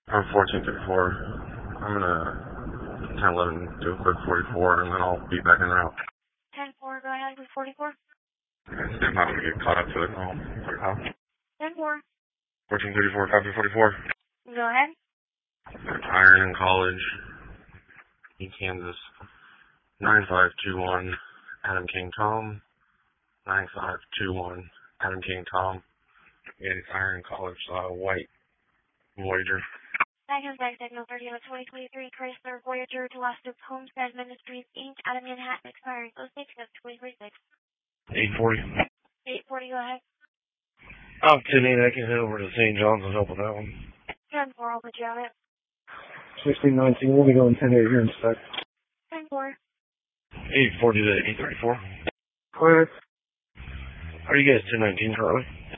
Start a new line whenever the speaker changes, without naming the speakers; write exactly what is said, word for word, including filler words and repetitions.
I'm fourteen fifty-four. I'm gonna ten eleven do a quick forty-four, and then I'll be back en route.
ten four, go ahead with forty-four.
I'm not gonna get caught up to the call.
ten four.
fourteen thirty-four, copy forty-four.
Go ahead.
Iron College, in Kansas. nine five two one, Adam King Tom. nine five two one, Adam King Tom. Yeah, it's Iron College, uh, white Voyager.
That comes back signal thirty on twenty twenty-three Chrysler Voyager to Lost Oak Homestead Ministries, Incorporated out of Manhattan, expiring oh six of twenty twenty-six.
eight forty.
eight forty, go ahead.
Oh, ten eight, I can head over to Saint John's and help with that one.
ten four, I'll put you on it.
sixteen nineteen, we'll be going ten eight here in spec.
ten four.
eight forty to eight thirty-four.
Clear.
Are you guys ten nineteen, Charlie?